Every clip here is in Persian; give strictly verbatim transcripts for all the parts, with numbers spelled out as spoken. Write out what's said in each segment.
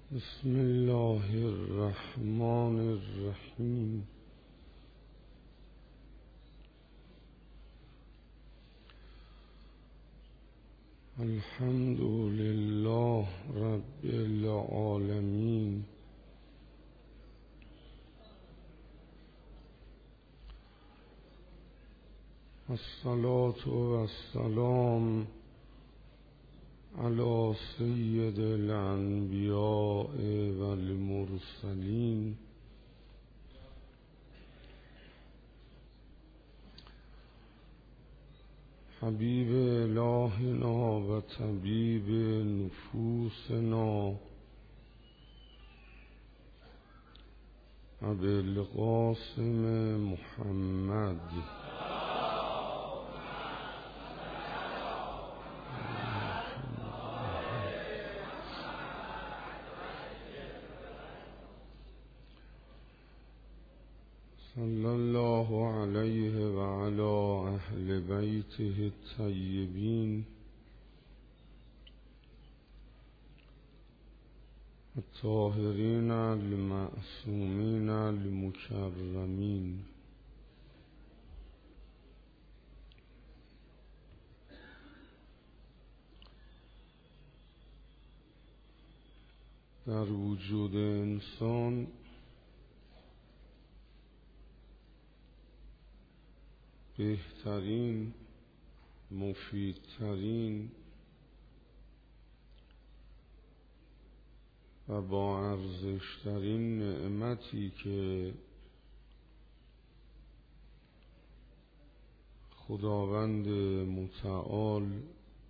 بسم الله الرحمن الرحیم. الحمد لله رب العالمین. الصلاة والسلام على سید الانبیاء والمرسلین حبیب الهنا و طبیب نفوسنا ابوالقاسم محمد صلی الله علیه و علی اهل بیته الطیبین الطاهرین المعصومین المکرمین. در وجود انسان بهترین، مفیدترین و با ارزشترین نعمتی که خداوند متعال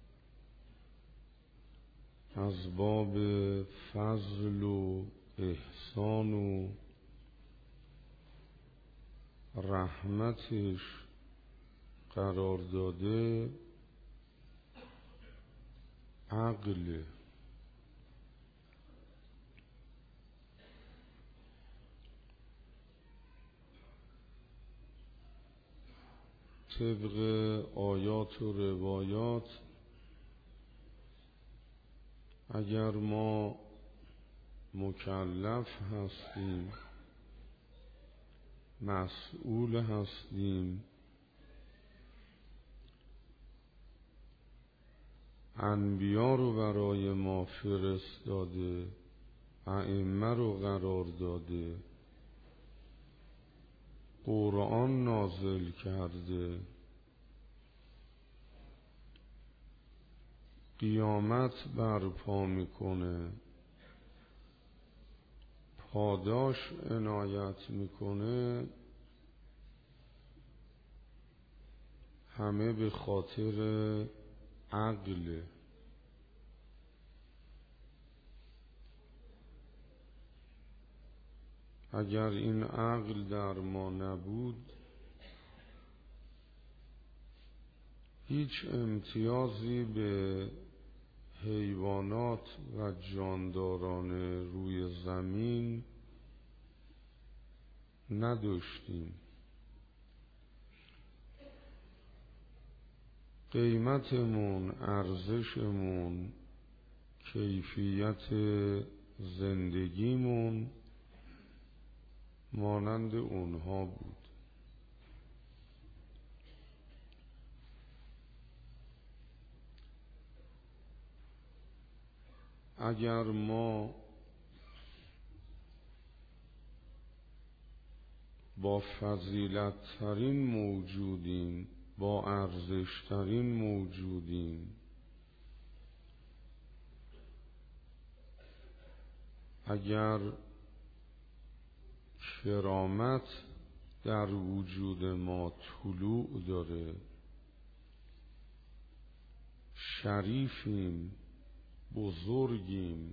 از باب فضل و احسان و رحمتش قرار داده عقل. طبق آیات و روایات اگر ما مکلف هستیم، مسئول هستیم، انبیا رو برای ما فرستاده، ائمه رو قرار داده، قرآن نازل کرده، قیامت برپا میکنه، پاداش عنایت میکنه، همه به خاطر عقل. اگر این عقل در ما نبود هیچ امتیازی به حیوانات و جانداران روی زمین نداشتیم. قیمتمون، ارزشمون، کیفیت زندگیمون مانند اونها بود. اگر ما با فضیلت ترین موجودین، با ارزش ترین موجودین، اگر کرامت در وجود ما طلوع داره، شریفیم، بزرگیم،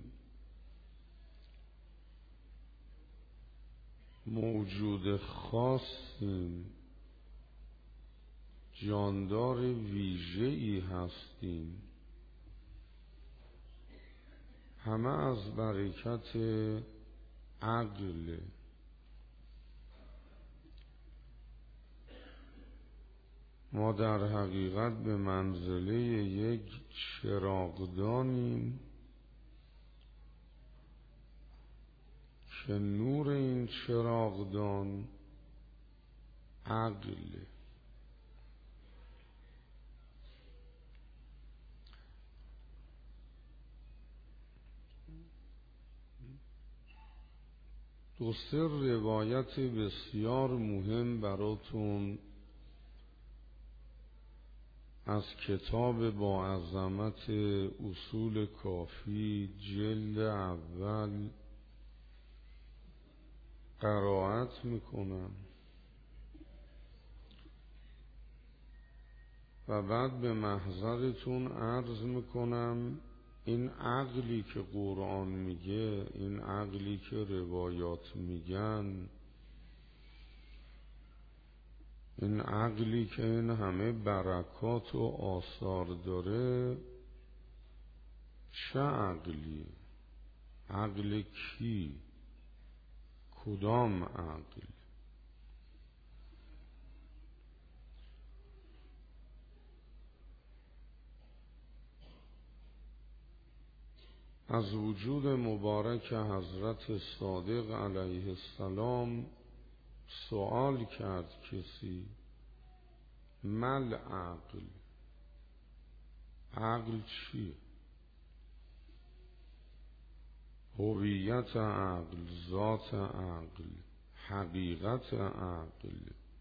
موجود خاصیم، جاندار ویژه‌ای هستیم، همه از برکت عقل. ما در حقیقت به منزله یک چراغدانیم که نور این چراغدان عقل. دو سه روایت بسیار مهم براتون از کتاب با عظمت اصول کافی جلد اول قرائت میکنم و بعد به محضرتون عرض میکنم این عقلی که قرآن میگه، این عقلی که روایات میگن، این عقلی که این همه برکات و آثار داره، چه عقلی؟ عقل کی؟ کدام عقل؟ از وجود مبارک حضرت صادق علیه السلام سوال کرد کسی: مل عقل؟ عقل چیه؟ هویت عقل، ذات عقل، حقیقت عقل.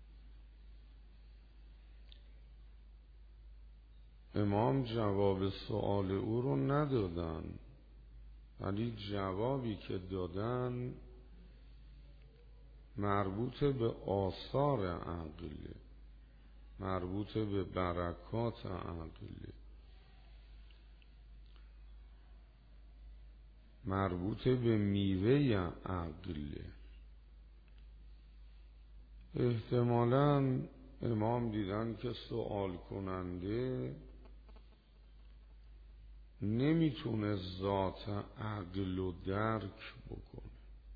امام جواب سؤال او رو ندادن، ولی جوابی که دادن مربوط به آثار عقل، مربوط به برکات عقل، مربوط به میوه عقل. احتمالاً امام دیدن که سوال کننده نمیتونه ذات عقل و درک بکنه.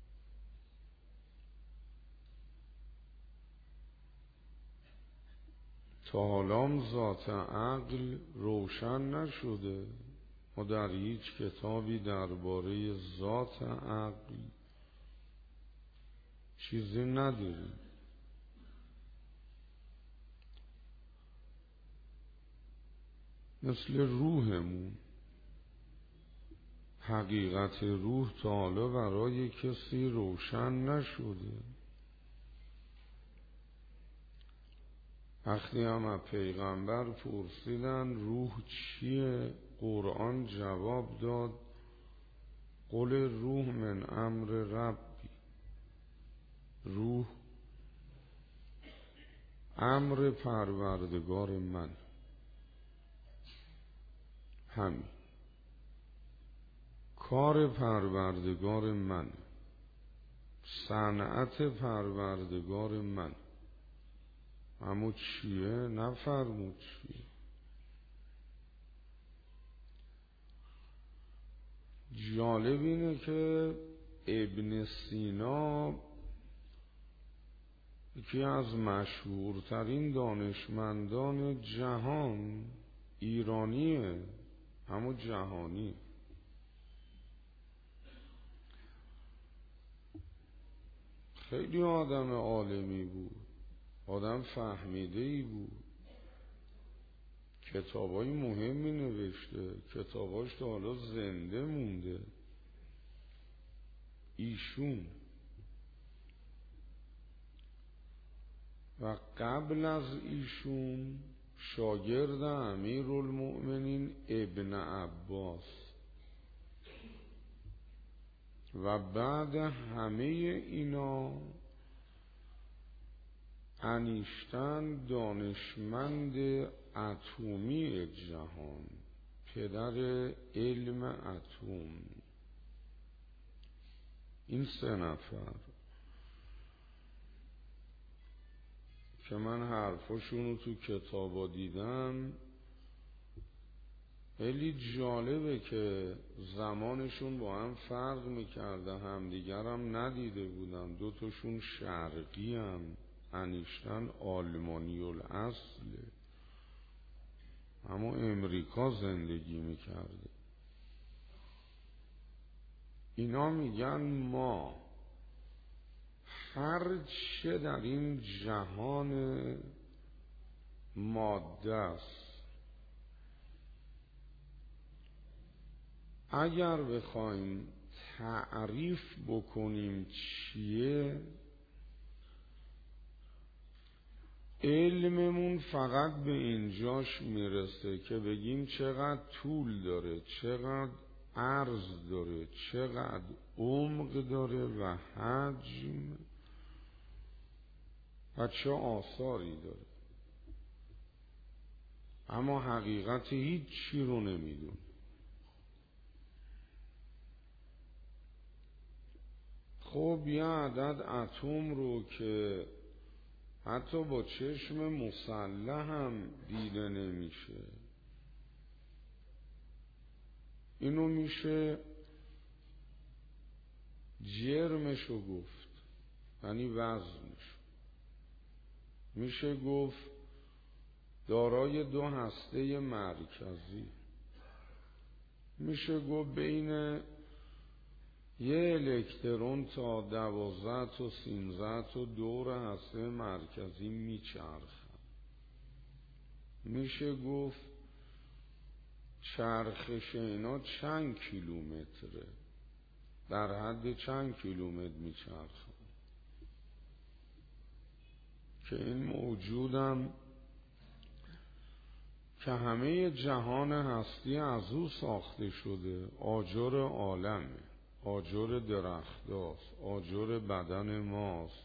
تا حالا ذات عقل روشن نشده. ما در هیچ کتابی درباره ذات عقل چیزی نداریم. مثل روحمون، حقیقت روح تا حالا برای کسی روشن نشده. وقتی هم از پیغمبر پرسیدن روح چیه، قرآن جواب داد: قل روح من امر ربی. روح امر پروردگار من، همین کار پروردگار من، صنعت پروردگار من. اما چیه؟ نفرمود چیه. جالب اینه که ابن سینا یکی از مشهورترین دانشمندان جهان، ایرانیه اما جهانی. خیلی آدم عالمی بود، آدم فهمیده‌ای بود، کتابای مهمی نوشته، کتاباش تا حالا زنده مونده. ایشون و قبل از ایشون شاگرد امیرالمؤمنین ابن عباس و بعد همه اینا انیشتن دانشمند اتمی جهان، پدر علم اتم. این سه نفر که من حرفاشون رو تو کتابا دیدم، خیلی جالبه که زمانشون با هم فرق میکرده، همدیگر هم ندیده بودن. دو تاشون شرقی هم، انیشتن آلمانی الاصله اما امریکا زندگی میکرده. اینا میگن ما هر چه در این جهان ماده است اگر بخوایم تعریف بکنیم چیه، علممون فقط به اینجاش میرسه که بگیم چقدر طول داره، چقدر عرض داره، چقدر عمق داره و حجم و چه آثاری داره، اما حقیقت هیچ چی رو نمیدون. خب یه عدد اتم رو که حتی با چشم مسلح هم دیده نمیشه، اینو میشه جرمشو گفت، یعنی وزنش. میشه گفت دارای دو هسته مرکزی، میشه گفت بین یه الکترون تا دوازده تا سینزده تا دور هسته مرکزی میچرخن. میشه گفت چرخش اینا چند کیلومتره، در حد چند کیلومتر میچرخن، که این موجودم که همه جهان هستی از او ساخته شده، آجر عالمه، آجر درختاست، آجر بدن ماست،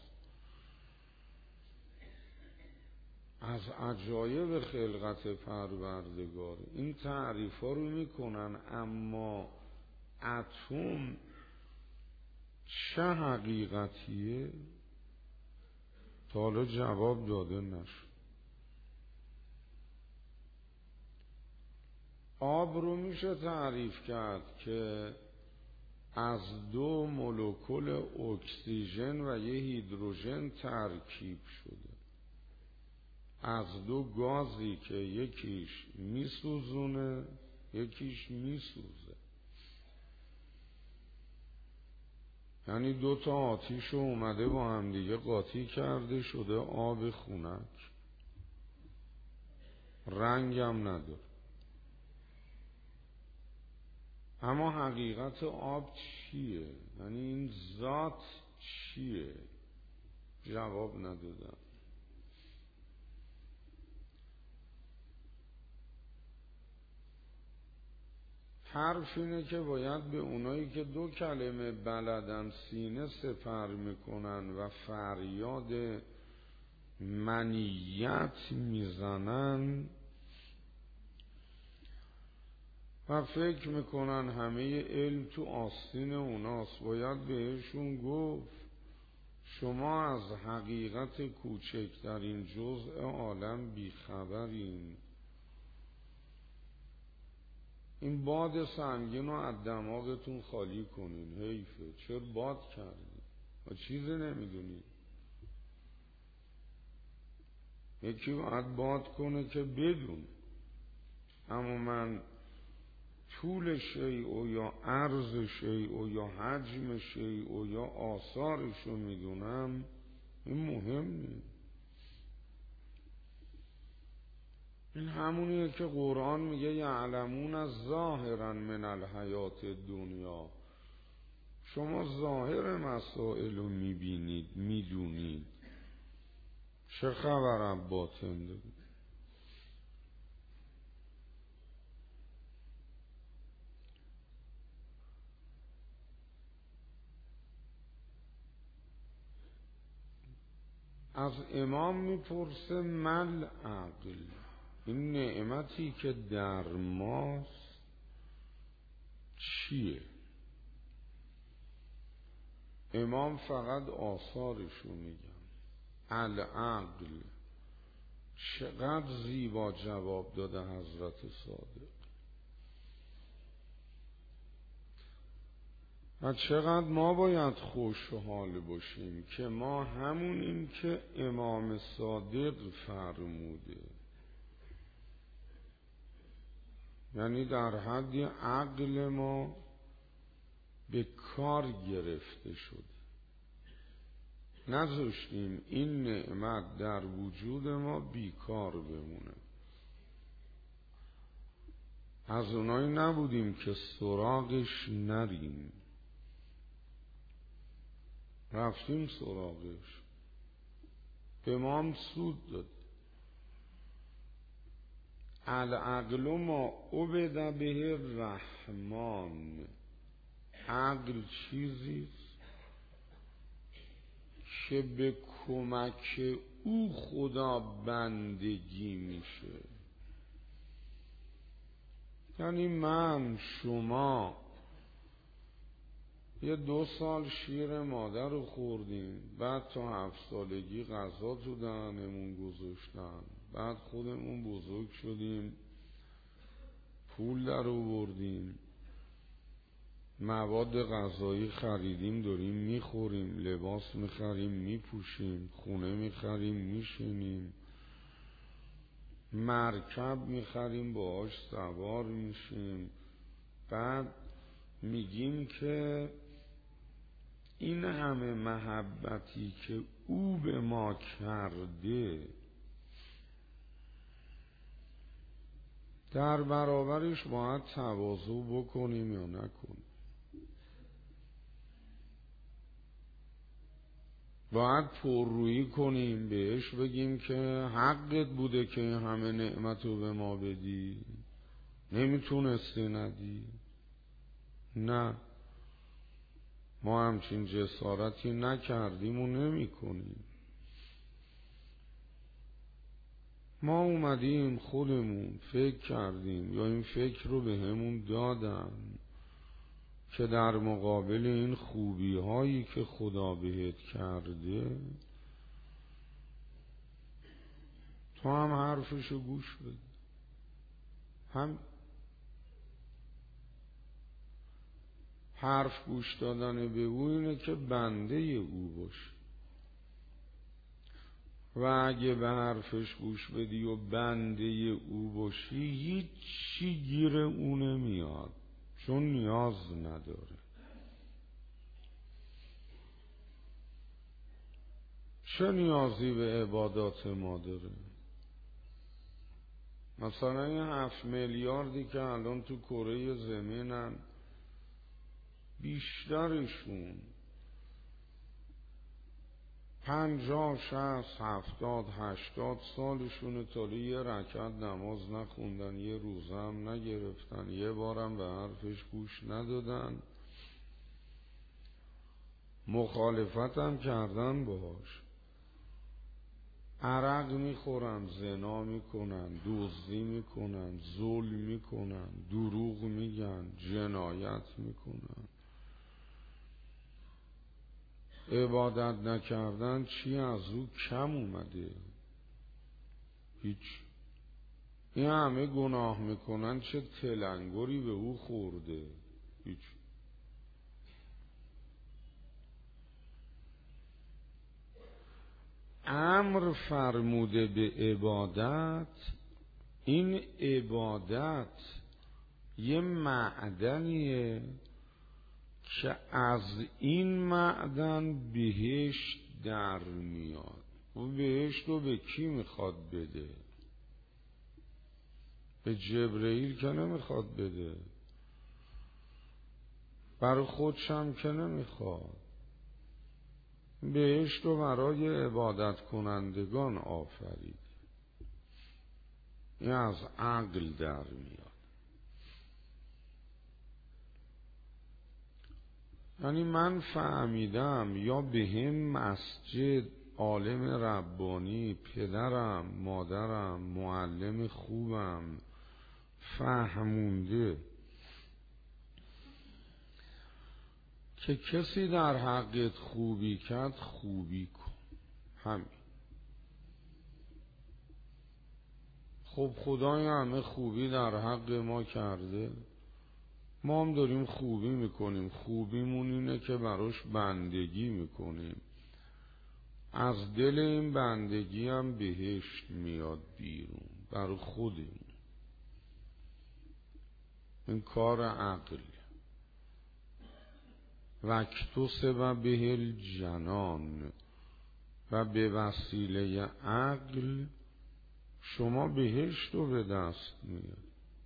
از عجایب خلقت پروردگار. این تعریف ها رو میکنن، اما اتم چه حقیقتیه تا حالا جواب داده نشد. آب رو میشه تعریف کرد که از دو مولکول اکسیژن و یه هیدروژن ترکیب شده، از دو گازی که یکیش میسوزونه یکیش میسوزه، یعنی دو تا آتیش اومده با هم دیگه قاطی کرده، شده آب خنک، رنگم نداره. اما حقیقت آب چیه؟ یعنی این ذات چیه؟ جواب ندادم. حرف اینه که باید به اونایی که دو کلمه بلدن سینه سپر میکنن و فریاد منیت میزنن و فکر میکنن همه علم تو آستین اوناست، باید بهشون گفت شما از حقیقت کوچکترین جزء عالم بیخبرین. این باد سنگین رو از دماغتون خالی کنین، حیفه. چرا باد کردین و چیزی نمیدونین؟ یکی باید باد کنه که بدون. اما من طول شیء یا عرض شیء یا حجم شیء یا آثارش رو میدونم، این مهم نیست. این همونیه که قرآن میگه یعلمون از ظاهرا من الحیات دنیا. شما ظاهر مسائل رو میبینید، میدونید، چه خبرم باطن دارید؟ از امام میپرسه مل عقل، این نعمتی که در ماست چیه؟ امام فقط آثارشو میگن. العقل. چقدر زیبا جواب داده حضرت صادق و چقدر ما باید خوشحال باشیم که ما همونیم که امام صادق فرموده، یعنی در حد عقل ما به کار گرفته شده. نذاشتیم این نعمت در وجود ما بیکار بمونه. از اونایی نبودیم که سراغش نریم، رفتیم سراغش، به ما هم سود داد. العقل ما عبد به الرحمن، عقل چیزیست که به کمک او خدا بندگی میشه. یعنی من شما یه دو سال شیر مادر رو خوردیم، بعد تا هفت سالگی غذا تو دهنمون گذاشتن، بعد خودمون بزرگ شدیم، پول در آوردیم، مواد غذایی خریدیم داریم میخوریم، لباس میخریم میپوشیم، خونه میخریم میشینیم، مرکب میخریم باهاش سوار میشیم، بعد میگیم که این همه محبتی که او به ما کرده در برابرش باید تواضع بکنیم یا نکنیم؟ باید پررویی کنیم بهش بگیم که حقت بوده که این همه نعمت رو به ما بدی، نمیتونستی ندی؟ نه، ما همچین جسارتی نکردیم و نمی کنیم. ما اومدیم خودمون فکر کردیم یا این فکر رو به همون دادن که در مقابل این خوبی هایی که خدا بهت کرده تو هم حرفشو گوش بده. هم حرف گوش دادن به او اینه که بنده او باشی، و اگه به حرفش گوش بدی و بنده او باشی هیچ چی گیر او نمیاد، چون نیاز نداره. چه نیازی به عبادات ما داره؟ مثلا این هفت میلیاردی که الان تو کره زمینن، بیشترشون پنجاه شصت هفتاد هشتاد سالشونه تا یه رکعت نماز نخوندن، یه روزه هم نگرفتن، یه بارم به حرفش گوش ندادن، مخالفت هم کردن باهاش، عرق میخورن، زنا میکنن، دزدی میکنن، ظلم میکنن، دروغ میگن، جنایت میکنن. عبادت نکردن چی از او کم اومده؟ هیچ. این همه گناه میکنن، چه تلنگری به او خورده؟ هیچ. امر فرموده به عبادت، این عبادت یه معدنیه که از این معدن بهشت در میاد. و بهشت رو به کی میخواد بده؟ به جبرئیل که نمیخواد بده، برای خودشم که نمیخواد، بهشت رو برای عبادت کنندگان آفرید. این از عقل در میاد. یعنی من فهمیدم یا به هم مسجد، عالم ربانی، پدرم، مادرم، معلم خوبم فهمونده که کسی در حقت خوبی کرد خوبی کن، همین. خب خدای همه خوبی در حق ما کرده، ما هم داریم خوبی میکنیم. خوبیمون اینه که براش بندگی میکنیم، از دل این بندگی هم بهشت میاد بیرون برای خودمون. این کار عقل. وقتو سبب به الجنان، و به وسیله عقل شما بهشت رو به دست میاد.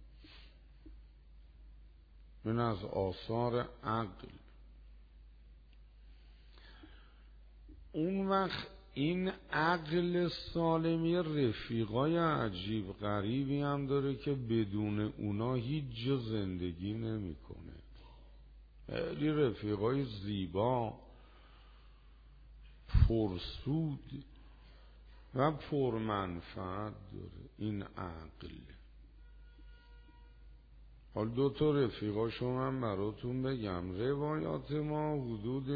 این از آثار عقل. اون وقت این عقل سالمی رفیقای عجیب غریبی هم داره که بدون اونا هیچ جا زندگی نمیکنه. خیلی رفیقای زیبا، پرسود و پرمنفعت داره این عقل. حال دو تا رفیقاشو من براتون بگم. روایات ما حدود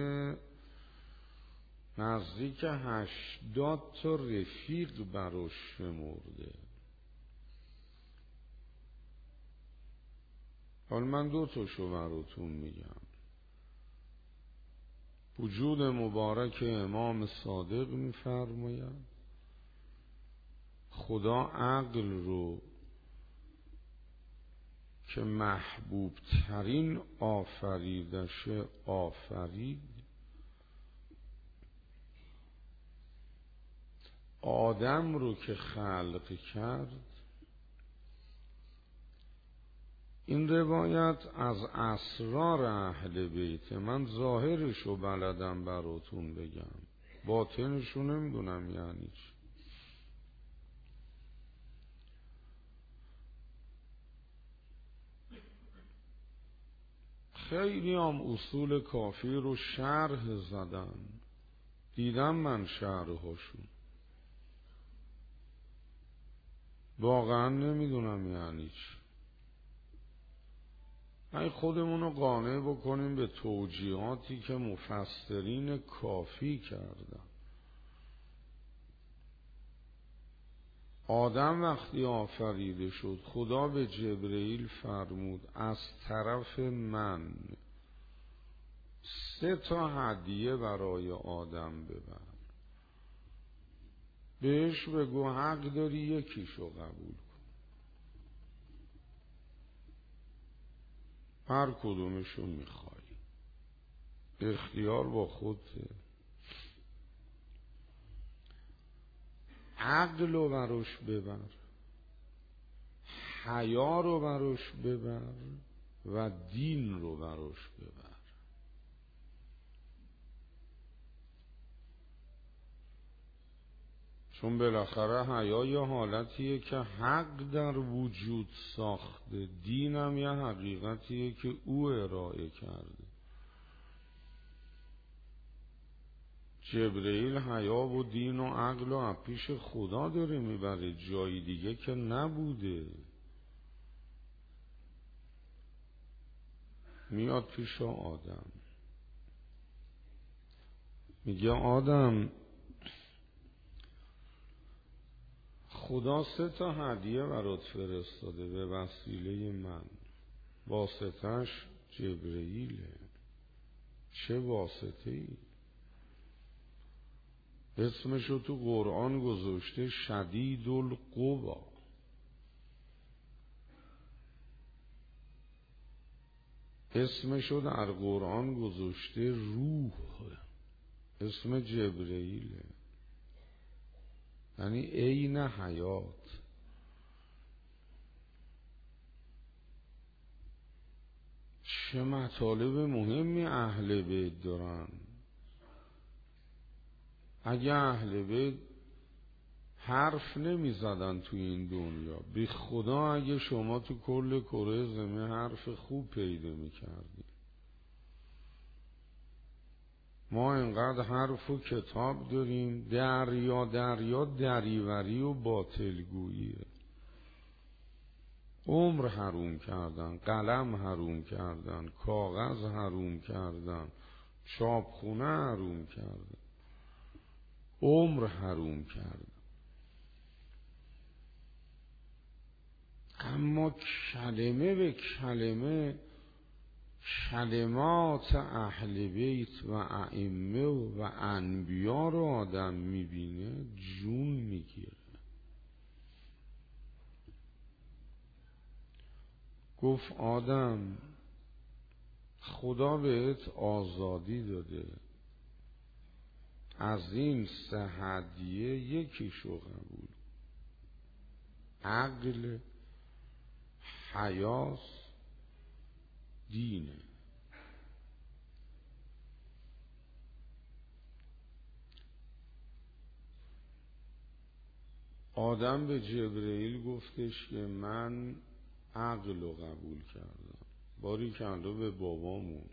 نزدیک هشتاد تا رفیق براش شمرده. حال من دو تاشو براتون میگم. وجود مبارک امام صادق میفرماید خدا عقل رو که محبوب ترین آفریدشه آفرید، آدم رو که خلق کرد. این روایت از اسرار اهل بیت، من ظاهرشو بلدم براتون بگم، باطنشو نمیدونم یعنی چی. خیلی هم اصول کافی رو شرح زدن، دیدم من شرحاشون، واقعا نمیدونم یعنی چی. ای خودمون رو قانع بکنیم به توجیهاتی که مفسرین کافی کردن. آدم وقتی آفریده شد خدا به جبرئیل فرمود از طرف من سه تا هدیه برای آدم ببر، بهش بگو حق داری یکیشو قبول کن، هر کدومشو میخوای، اختیار با خودته. عقل رو براش ببر، حیا رو براش ببر و دین رو براش ببر. چون بالاخره حیا یه حالتیه که حق در وجود ساخته، دینم یه حقیقتیه که او ارائه کرده. جبرئیل حیا و دین و عقل و از پیش خدا داره میبره، جای دیگه که نبوده. میاد پیش آدم میگه آدم خدا سه تا هدیه برات فرستاده به وسیله من، واسطش جبرئیله. چه واسطه ای؟ اسمشو تو قرآن گذاشته شدید القوا، اسمشو در قرآن گذاشته روح، اسم جبرئیله، یعنی عین حیات. چه مطالب مهمی اهل بیت دارن. اگه اهل بیت حرف نمی زدن تو این دنیا، بی خدا اگه شما تو کل کره زمین حرف خوب پیدا می کردی. ما اینقدر حرف و کتاب داریم، دریا دریا دریوری و باطلگوییه. عمر حروم کردن، قلم حروم کردن، کاغذ حروم کردن، چاپخونه حروم کردن، عمر حروم کردن. اما کلمه به کلمه کلمات اهل بیت و ائمه و انبیا رو آدم میبینه جون میگیره. گفت آدم خدا بهت آزادی داده، از این سه هدیه یکیشو قبول. عقل، حیاس، دینه. آدم به جبرئیل گفتش که من عقل رو قبول کردم. باری کنده به بابامون،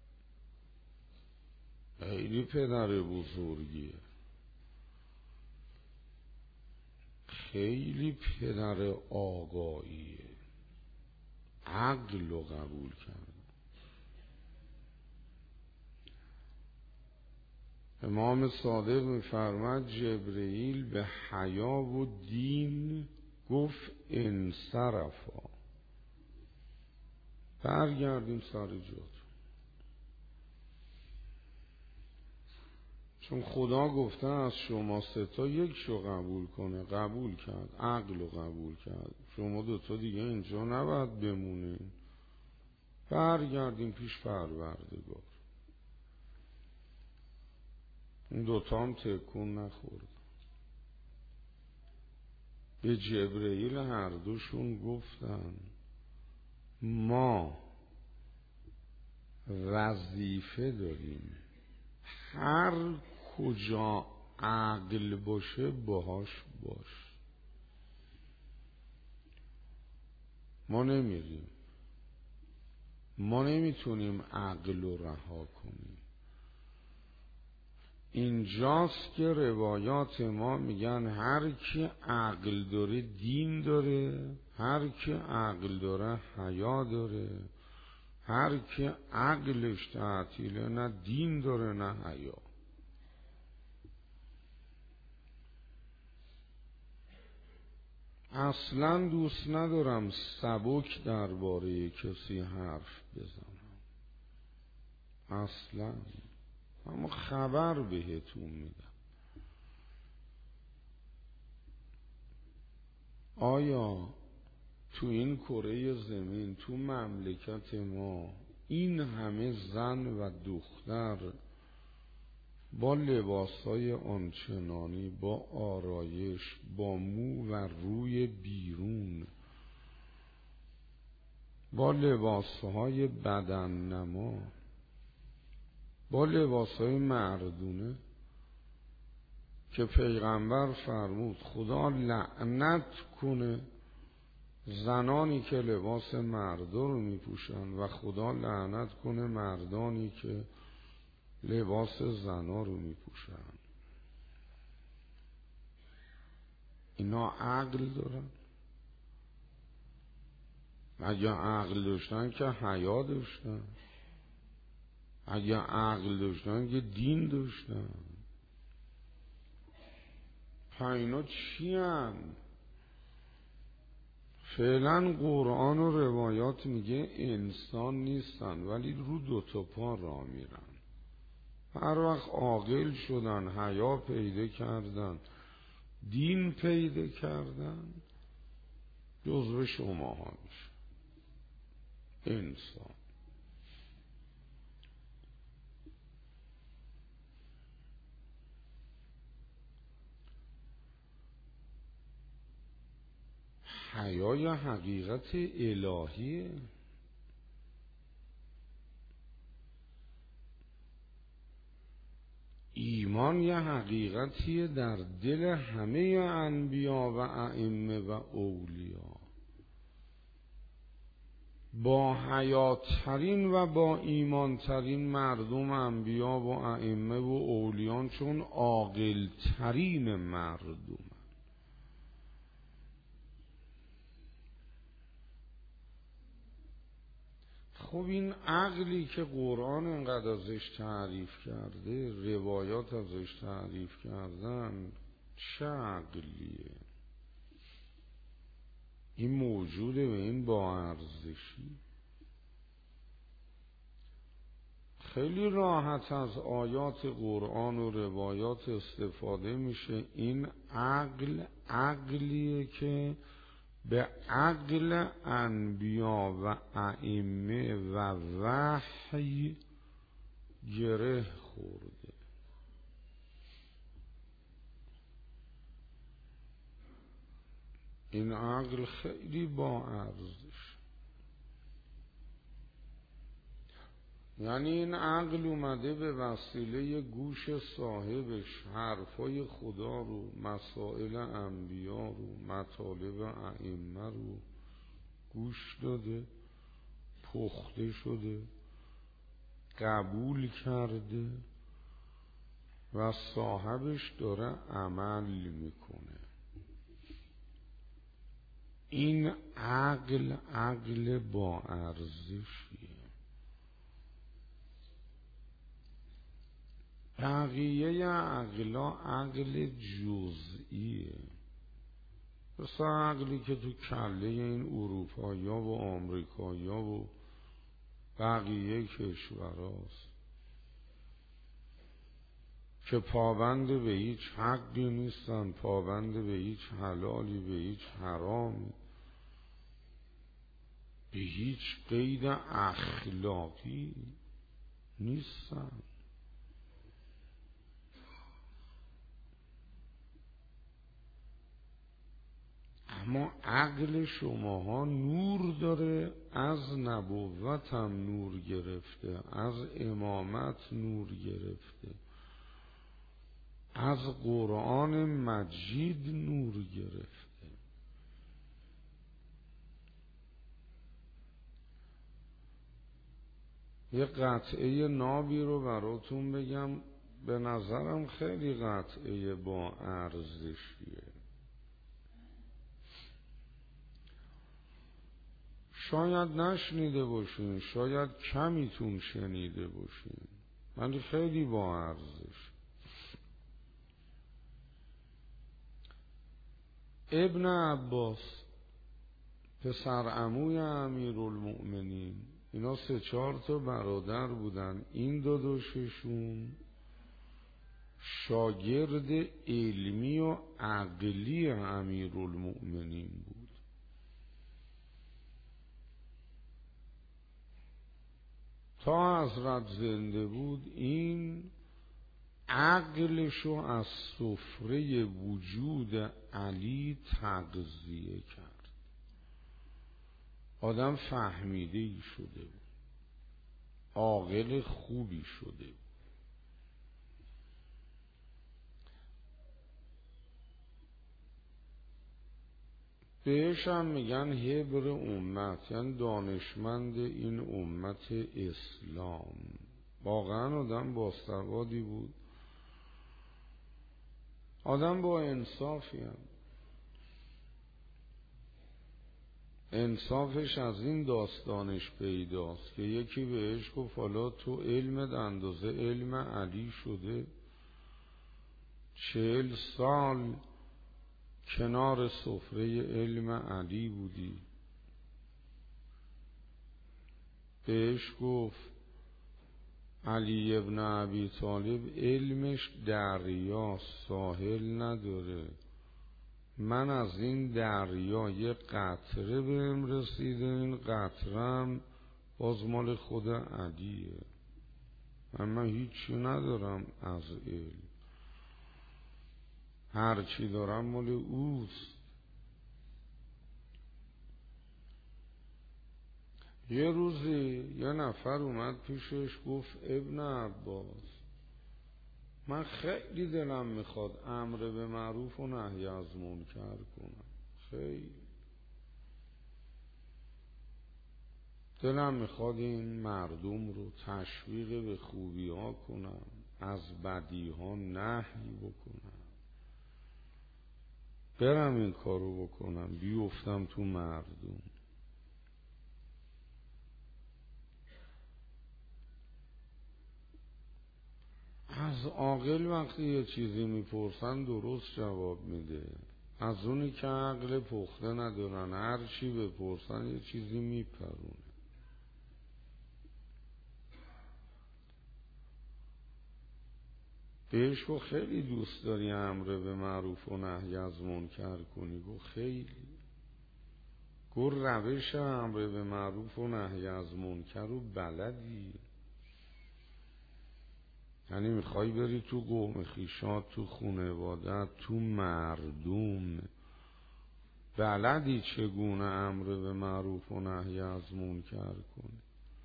خیلی پدر بزرگیه، خیلی پدر آقاییه، عقل رو قبول کرد. امام صادق می‌فرماد جبرئیل به حیا و دین گفت انصرفا، برگردیم سر جات، چون خدا گفته از شما سه تا یک شو قبول کنه. قبول کرد، عقل رو قبول کرد. شما دوتا دیگه اینجا نباید بمونین، برگردیم پیش پروردگار. این دوتا هم تکون نخورد. به جبرئیل هر دوشون گفتن ما وظیفه داریم هر کجا عقل باشه باهاش باش. ما نمیریم، ما نمیتونیم عقل رو رها کنیم. اینجاست که روایات ما میگن هر کی عقل داره دین داره، هر کی عقل داره حیا داره، هر کی عقلش تعطیله نه دین داره نه حیا. اصلا دوست ندارم سبک درباره کسی حرف بزنم، اصلا، اما خبر بهتون میدم. آیا تو این کره زمین، تو مملکت ما، این همه زن و دختر با لباسهای آنچنانی، با آرایش، با مو و روی بیرون، با لباسهای بدن نما، با لباسهای مردونه که پیغمبر فرمود خدا لعنت کنه زنانی که لباس مردا رو میپوشن و خدا لعنت کنه مردانی که لباس زنا رو میپوشن. اینا عقل دارن؟ اگه عقل داشتن که حیا داشتن، اگه عقل داشتن که دین داشتن. پس اینا چی هن؟ فعلا قرآن و روایات میگه انسان نیستن ولی رو دوتا پا را میرن. هر وقت عاقل شدن، حیا پیدا کردن، دین پیدا کردن، جزو شما ها میشه انسان. حیا یا حقیقت الهیه. ایمان یا حقیقتیه در دل همه انبیا و ائمه و اولیا. با حیاترین و با ایمانترین مردم انبیا و ائمه و اولیان، چون عاقلترین مردم. خب این عقلی که قرآن انقدر ازش تعریف کرده، روایات ازش تعریف کردن، چه عقلیه؟ این موجوده و این با ارزشی. خیلی راحت از آیات قرآن و روایات استفاده میشه. این عقل عقلیه که به عقل انبیا و ائمه و وحی گره خورده. این عقل خیلی با ارزش. یعنی این عقل اومده به وسیله گوش صاحبش حرفای خدا رو، مسائل انبیا رو، مطالب ائمه رو گوش داده، پخته شده، قبول کرده و صاحبش داره عمل میکنه. این عقل عقل با ارزشیه. بقیه عقلا عقل جزئیه، مثل عقلی که تو کله این اروپایا و آمریکایا و بقیه کشوراست که پابند به هیچ حقی نیستن، پابند به هیچ حلالی، به هیچ حرامی، به هیچ قید اخلاقی نیستن. اما عقل شماها نور داره، از نبوت هم نور گرفته، از امامت نور گرفته، از قرآن مجید نور گرفته. یه قطعه نابی رو براتون بگم، به نظرم خیلی قطعه با ارزشیه. شاید نشنیده باشین، شاید کمیتون شنیده باشین، ولی خیلی با ارزش. ابن عباس پسر عموی امیرالمؤمنین، اینا سه چهار تا برادر بودن، این دو دوششون شاگرد علمی و عقلی امیرالمؤمنین بود. تا حضرت زنده بود این عقلشو از سفره وجود علی تغذیه کرد. آدم فهمیده شده بود، عاقل خوبی شده بود. بهش هم میگن حبر امت، یعنی دانشمند این امت اسلام. واقعا آدم باسوادی بود، آدم با انصافی هم. انصافش از این داستانش پیداست که یکی بهش گفت حالا تو علمت اندازه علم علی شده، چهل سال کنار سفره علم علی بودی. بهش گفت علی ابن ابی طالب علمش دریا ساحل نداره، من از این دریا یه قطره بهم رسیده، این قطرم باز مال خود علیه، من هیچی ندارم از علم، هرچی دارم مال اوست. یه روزی یه نفر اومد پیشش گفت ابن عباس من خیلی دلم میخواد امر به معروف و نهی از منکر کنم، خیلی دلم میخواد این مردم رو تشویق به خوبی ها کنم، از بدی ها نهی بکنم، برم این کارو بکنم، بیفتم تو مردم. از عاقل وقتی یه چیزی میپرسن درست جواب میده، از اونی که عقل پخته ندارن هر چی بپرسن یه چیزی میپرونه. بهش گفت خیلی دوست داری امر به معروف و نهی از منکر کنی؟ گفت خیلی. گفت روش امر به معروف و نهی از منکر رو بلدی؟ یعنی میخوای بری تو قوم خویشات، تو خانوادت، تو مردم بلدی چگونه امر به معروف و نهی از منکر کنی؟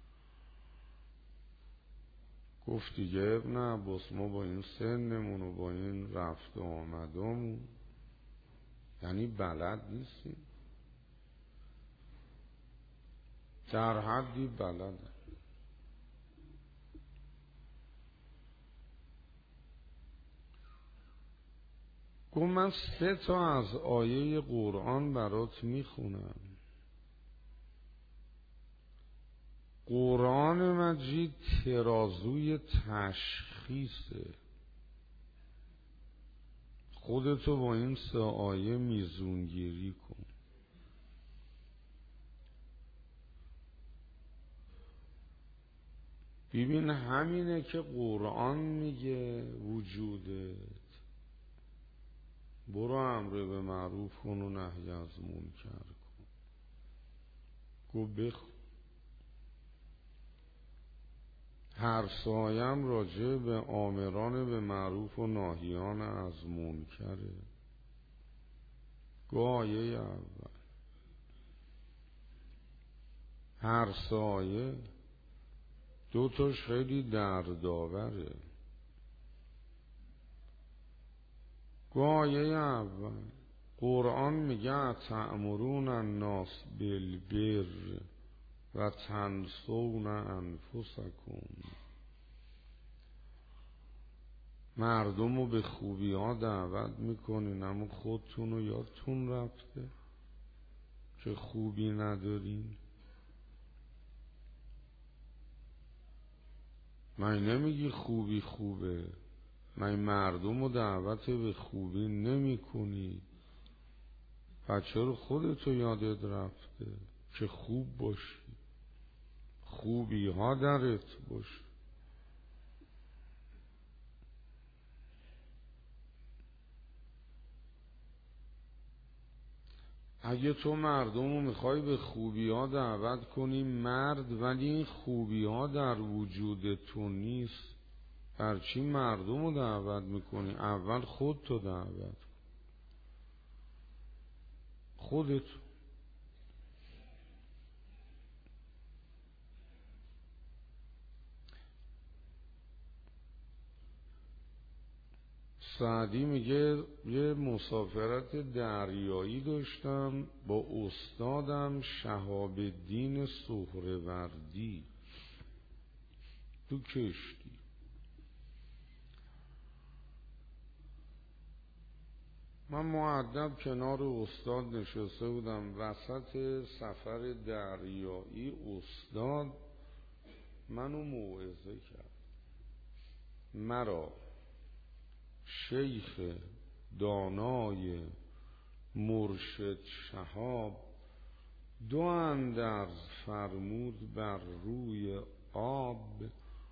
گفت دیگه ابن عباس ما با این سنمون و با این رفت و آمدامون یعنی بلد نیستیم، در حدی بلد. گفت من سه تا از آیه قرآن برات میخونم. قرآن مجید ترازوی تشخیصه، خودتو با این سه آیه میزونگیری کن. ببین همینه که قرآن میگه وجودت، برو امر به معروف کن و نهی از منکر کن. گو بخون هر سایم راجع به آمران به معروف و ناهیان از منکره. گو آیه اول هر سایه دو تاش خیلی دردآوره. گو آیه اول قرآن میگه تأمرون الناس بالبر و تنسون انفسکم، مردم رو به خوبی ها دعوت میکنین اما خودتون رو یادتون رفته که خوبی ندارین. من نمیگی خوبی خوبه، من مردم رو دعوت به خوبی نمی کنی، بچه رو خودتو یادت رفته که خوب باشی، خوبی ها درت باشه. اگه تو مردم رو میخوای به خوبی ها دعوت کنی مرد، ولی این خوبی ها در وجود تو نیست، برچی مردم رو دعوت میکنی؟ اول خودتو دعوت کن، خودت. سعدی میگه یه مسافرت دریایی داشتم با استادم شهاب الدین سهروردی تو کشتی. من مؤدب کنار استاد نشسته بودم. وسط سفر دریایی استاد منو موعظه کرد. مرا شیخ دانای مرشد شهاب دو اندرز فرمود بر روی آب،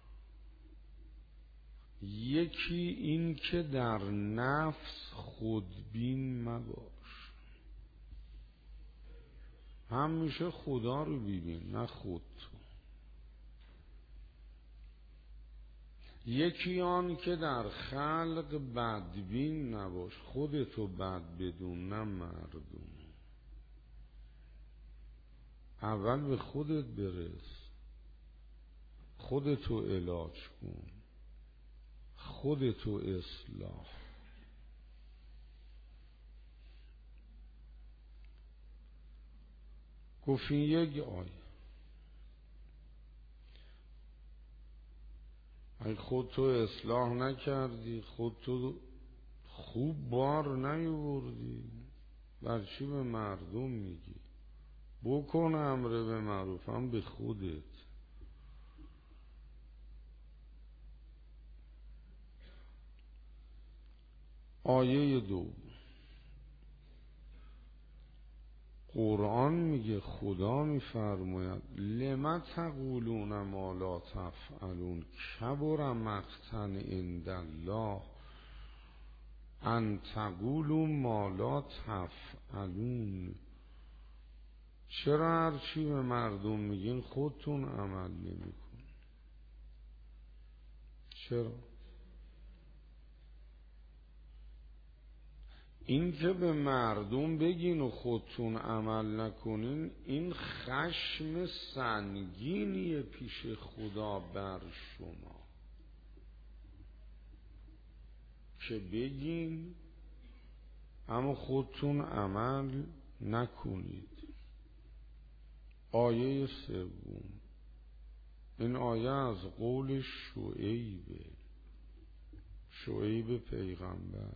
یکی این که در نفس خودبین مباش، همیشه خدا رو ببین نه خود. یکی آن که در خلق بدبین نباش، خودتو بد بدون نه مردم. اول به خودت برس، خودتو علاج کن، خودتو اصلاح. گفت این یک آیه. اگه خودتو اصلاح نکردی، خودتو خوب بار نیاوردی، بر چی به مردم میگی؟ بکن امر به معروف هم به خودت. آیه دو قرآن میگه، خدا میفرماید لم تقولون ما لا تفعلون کبر مقتا عند الله ان تقولوا ما لا تفعلون. چرا هرچی به مردم میگین خودتون عمل نمیکن؟ چرا؟ این که به مردم بگین و خودتون عمل نکنین، این خشم سنگینیه پیش خدا بر شما که بگین اما خودتون عمل نکنید. آیه سوم، این آیه از قول شعیب شعیب پیغمبر: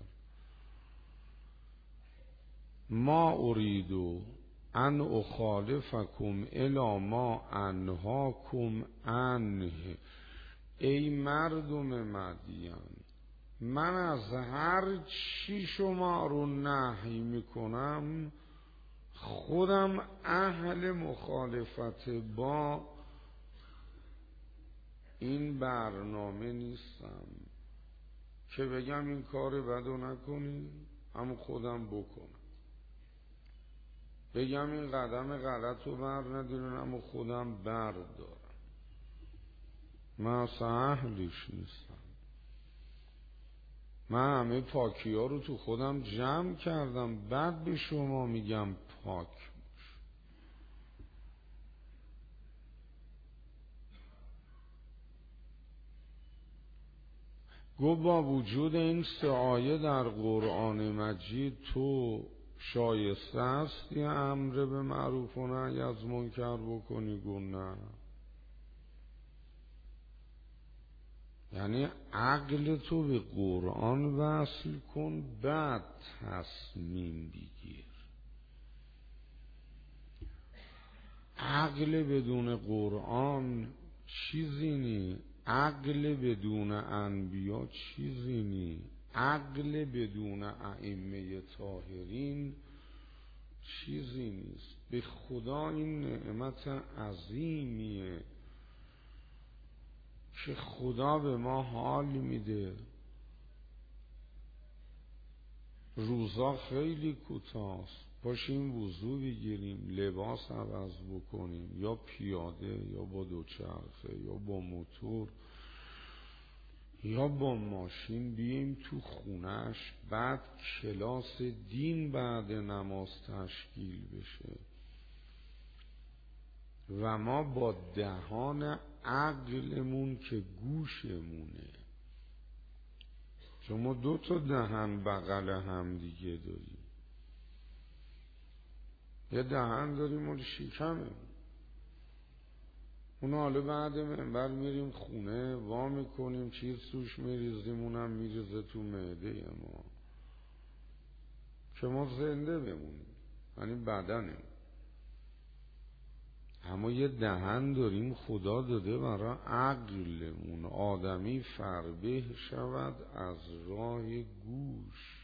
ما اریدو ان اخالفکم الی ما انهاکم عنه. ای مردم مدین، من از هر چی شما رو نهی میکنم خودم اهل مخالفت با این برنامه نیستم که بگم این کار بدو نکنی اما خودم بکنم، بگم این قدم غلط رو بر ندارن اما خودم بردارم. من اصلا اهلش نیستم. من همه پاکی ها رو تو خودم جمع کردم، بعد به شما میگم پاک باش. گو با وجود این سه آیه در قرآن مجید تو شایسته است یه امر به معروف و نهی از منکر بکنی؟ گو نه. یعنی عقل تو به قرآن وصل کن، بعد تصمیم بگیر. عقل بدون قرآن چیزی نی، عقل بدون انبیا چیزی نی، عقل بدون ائمه طاهرین چیزی نیست. به خدا این نعمت عظیمیه که خدا به ما حال میده. روزا خیلی کوتاست، پاشیم وضو بگیریم، لباس عوض بکنیم، یا پیاده یا با دوچرخه یا با موتور یا با ماشین بیاییم تو خونش، بعد کلاس دین بعد نماز تشکیل بشه و ما با دهان عقلمون که گوشمونه، چون ما دو تا دهن بغل هم دیگه داریم، یه دهن داریم مال شکمه، اون حالا بعد منبر میریم خونه وا میکنیم چیز توش میریزیم، اونم میریزه تو معده ما که ما زنده بمونیم، یعنی بدنیم. اما یه دهن داریم خدا داده برای عقلمون، آدمی فربه شود از راه گوش.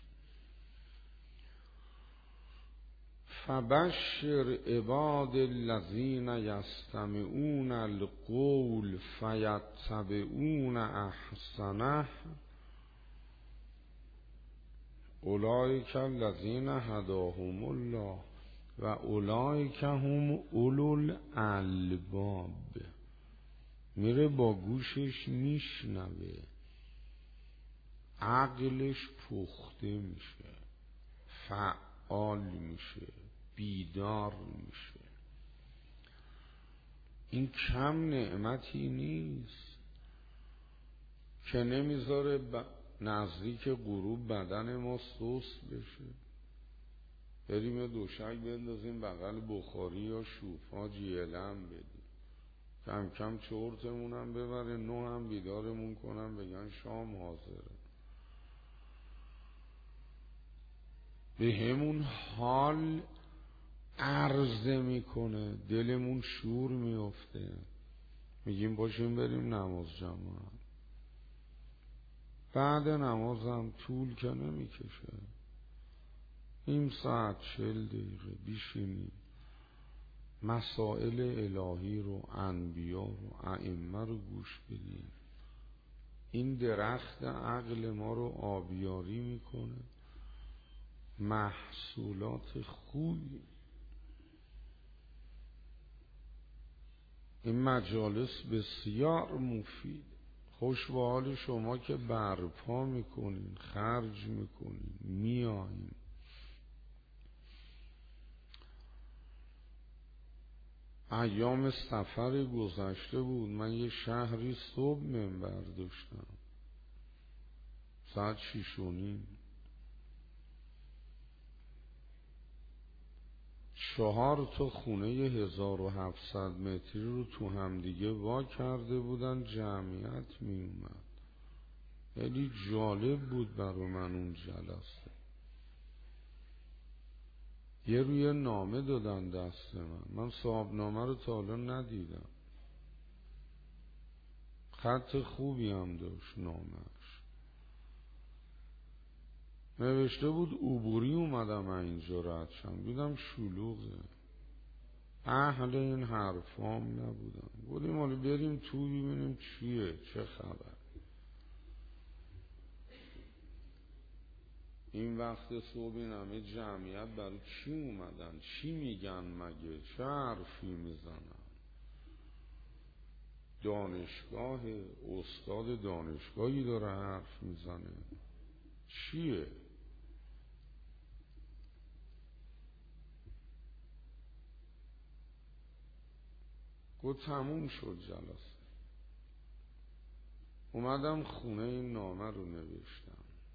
فبشر عباد الذین یستمعون القول فیتبعون احسنه اولئک الذین هداهم الله و اولئک هم اولو الالباب. میره با گوشش میشنوه، عقلش پخته میشه، فعال میشه، بیدار میشه. این کم نعمتی نیست که نمیذاره ب... نزدیک غروب بدن ما سست بشه، بریم یه دوشک بندازیم بغل بخاری یا شوفا جیلم بدیم، کم کم چرتمونم ببره، نو هم بیدارمون کنم بگن شام حاضره. به همون حال عرضه میکنه، دلمون شور میفته، میگیم باشیم بریم نماز جماعت. بعد نمازم طول که نمیکشه، نیم ساعت چل دقیقه بیشینیم مسائل الهی رو، انبیا رو، ائمه رو گوش بدیم. این درخت عقل ما رو آبیاری میکنه، محصولات خوبی. این مجالس بسیار مفید. خوش به حال شما که برپا میکنین، خرج میکنین، میایین. ایام سفر گذشته بود، من یه شهری صبح منبر داشتم ساعت شیش و نیم، چهار تا خونه هزار و هفتصد متری رو تو همدیگه وا کرده بودن، جمعیت می اومد. خیلی جالب بود برای من اون جلسه. یه روی نامه دادن دست من، من صاحب نامه رو تا حالا ندیدم، خط خوبی هم داشت نامش. نوشته بود عبوری اومدم اینجا رد شم، دیدم شلوغه، اهل این حرفام نبودم. بودیم حالا بریم تو ببینیم چیه، چه خبر. این وقت صبح این همه جمعیت برای چی اومدن؟ چی میگن مگه؟ چه حرفی میزنن؟ دانشگاه استاد دانشگاهی داره حرف میزنه، چیه؟ گفت تموم شد جلسه. اومدم خونه این نامه رو نوشتم.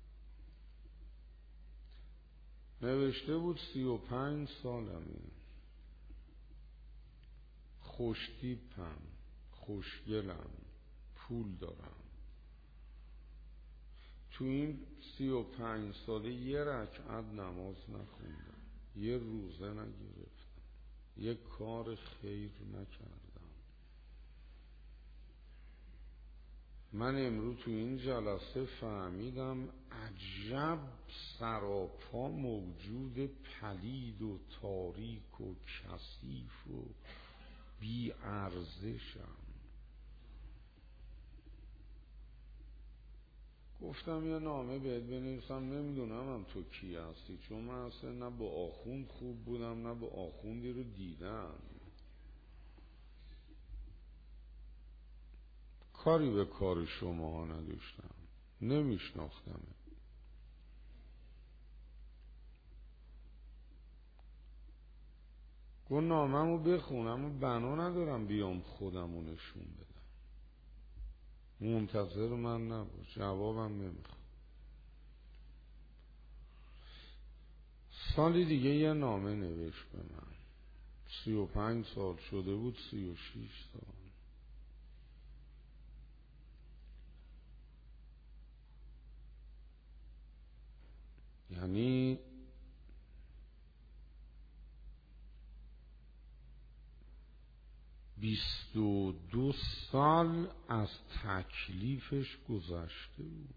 نوشته بود سی و پنج سالمه، خوشتیپم، خوشگلم، پول دارم. تو این سی و پنج ساله یه رکعت نماز نخوندم، یه روزه نگرفتم، یه کار خیر نکردم. من امروز تو این جلسه فهمیدم عجب سراپا موجود پلید و تاریک و کثیف و بی ارزشم. گفتم یه نامه بهت بنویسم، نمیدونم هم تو کی هستی، چون من اصلا نه با آخوند خوب بودم نه با آخوندی رو دیدم، کاری به کار شما ها نداشتم، نمیشناختم. گفت ناممو بخونم و بنا ندارم بیام خودمو نشون بدم، منتظر من نباش، جوابم نمیخوام. سالی دیگه یه نامه نوشت به من، سی و پنج سال شده بود، سی و شیش سال. یعنی بیست و دو سال از تکلیفش گذشته بود.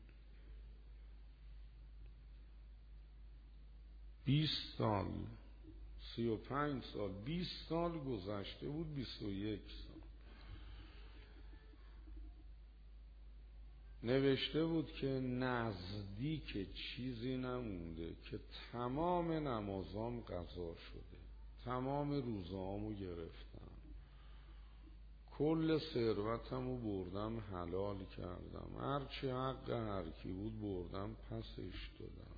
بیست سال، سی و پنج سال، بیست سال گذشته بود، بیست و یک سال. نوشته بود که نزدیک چیزی نمونده که تمام نمازام قضا شده، تمام روزهامو گرفتم، کل ثروتمو بردم حلال کردم، هرچی حق هرکی بود بردم پسش دادم.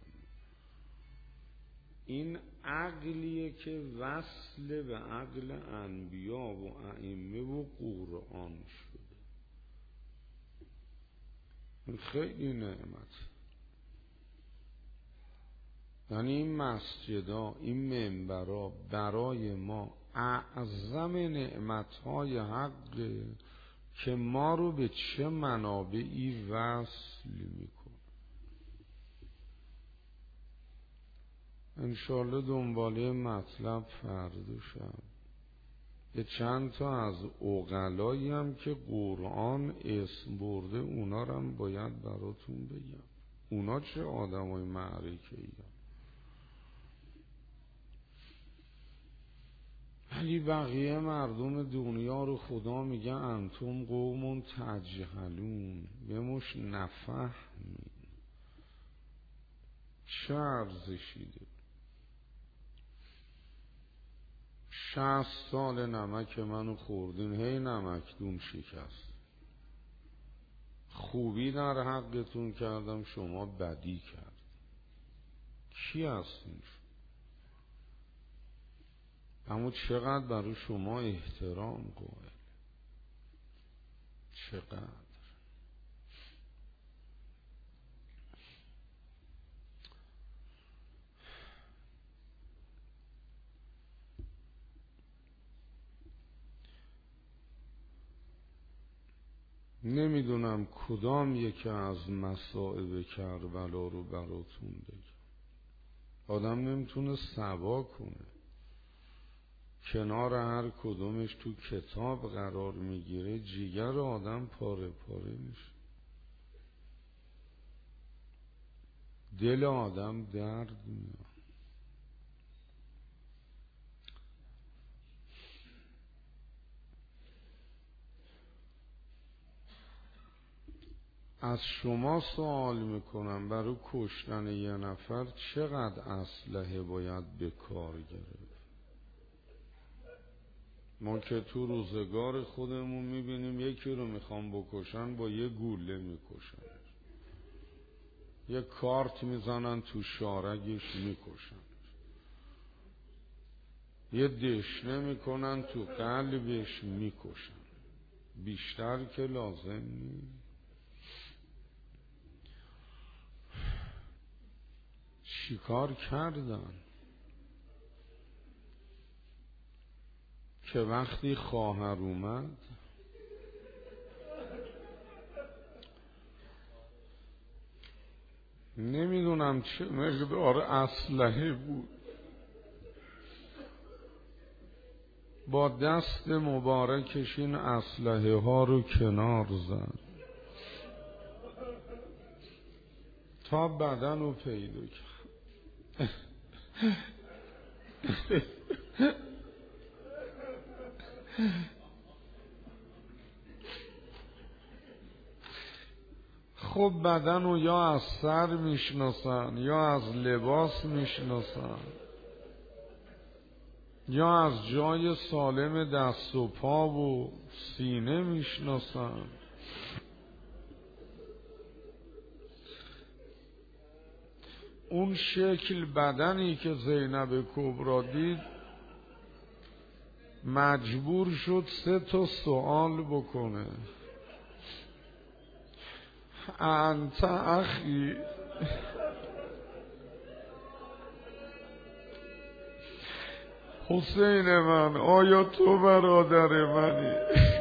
این عقلیه که وصل به عقل انبیا و ائمه و قرآن شده. این خیلی نعمت. یعنی این مسجدا، این منبرا برای ما اعظم نعمتهای حق که ما رو به چه منابعی وصل میکنه. انشالله دنباله مطلب فردا شب یه چند تا از عقلایی هم که قرآن اسم برده اونا رو هم باید براتون بگم. اونا چه آدمای معرکه ای هم. ولی بقیه مردم دنیا رو خدا میگه انتم قوم تجهلون، به مش نفهمین. چه ارزشی داره؟ شصت سال نمک منو خوردین، هی نمکدون شکست. خوبی در حقتون کردم، شما بدی کرد. کی هستین؟ اما چقدر برای شما احترام قائل، چقدر. نمیدونم کدام یکی از مصائب کربلا رو براتون بگم. آدم نمیتونه سبا کنه، کنار هر کدومش تو کتاب قرار میگیره، جیگر آدم پاره پاره میشه، دل آدم درد میاد. از شما سوال میکنم برای کشتن یه نفر چقدر اسلحه باید به کار گرفت؟ ما که تو روزگار خودمون میبینیم یکی رو میخوام بکشن با یه گوله میکشن، یه کارت میزنن تو شارگش میکشن، یه دشنه میکنن تو قلبش میکشن، بیشتر که لازم نیست. چیکار کردن که وقتی خواهر اومد نمیدونم چه مقدار اسلحه بود، با دست مبارکش این اسلحه ها رو کنار زد تا بدن رو پیدا کرد. خب بدن رو یا از سر میشناسن یا از لباس میشناسن یا از جای سالم دست و پا و سینه میشناسن. اون شکل بدنی که زینب کبرا دید مجبور شد سه تا سوال بکنه. انت اخی، حسین من، آیا تو برادر منی؟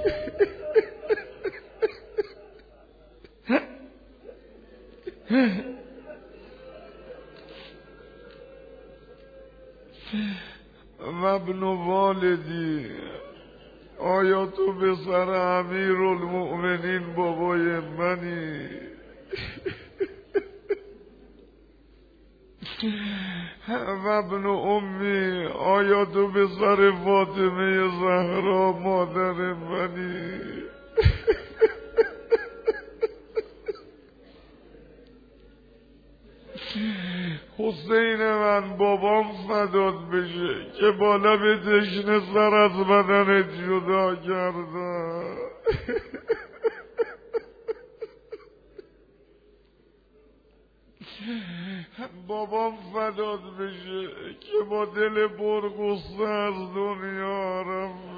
و ابن والدی، آیا تو پسر امیرالمؤمنین بابای منی؟ و ابن امی، آیا تو پسر فاطمه زهرا مادر منی؟ حسین من، بابام فدات بشه که با لب تشنه سر از بدنت جدا کردم. بابام فدات بشه که با دل پر غصه از دنیا رفت.